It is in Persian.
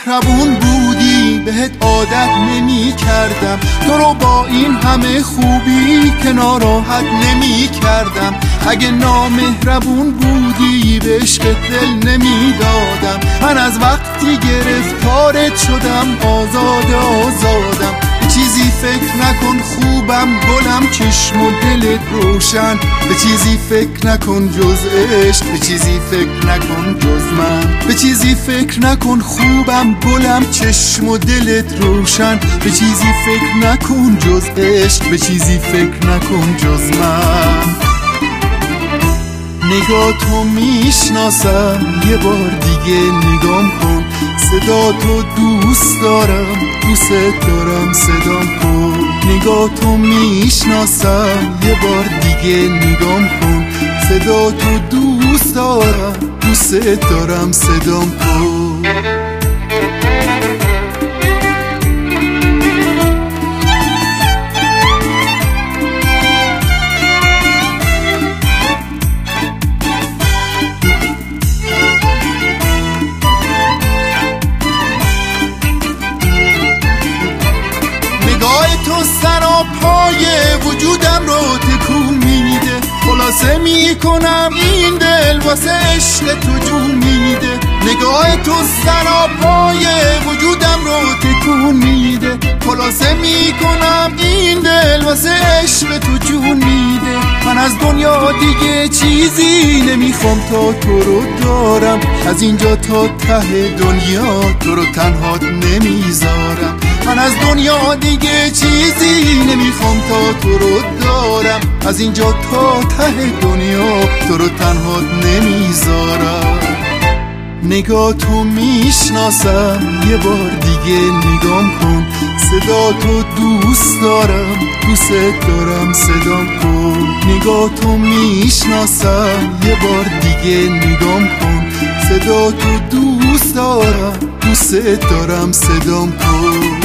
مهربون بودی بهت عادت نمی کردم، تو رو با این همه خوبی که ناراحت نمی کردم. اگه نامهربون بودی به عشق دل نمی دادم، من از وقتی گرفتارت شدم آزادم. به چیزی فکر نکن خوبم گلم، چشم و دلت روشن، به چیزی فکر نکن جز عشق، به چیزی فکر نکن جز من. به چیزی فکر نکن خوبم گلم، چشم و دلت روشن، به چیزی فکر نکن جز عشق، به چیزی فکر نکن جز من. نگاه تو میشناسم یه بار دیگه نگام کن، صدا تو دوست دارم دوست دارم صدام کن. نگاه تو میشناسم یه بار دیگه نگام کن، صدا تو دوست دارم دوست دارم صدام کن. تو سراپای وجودم رو تکون میده، خلاصه میکنم این دل واسه عشق تو جون میده. نگاه تو سراپای وجودم رو تکون میده، خلاصه میکنم این دل واسه عشق تو جون میده. من از دنیا دیگه چیزی نمیخوام تا تو رو دارم، از اینجا تا ته دنیا تو رو تنها نمیذارم. من از دنیا دیگه چیزی نمیخوام تا تو رو دارم، از اینجا تا ته دنیا تو رو تنها نمیذارم. نگاه تو میشناسم یه بار دیگه نگام کن، صدا تو دوست دارم دوست دارم صدام کن. نگاه تو میشناسم یه بار دیگه نگام کن، صدا تو دوست دارم دوست دارم صدام کن.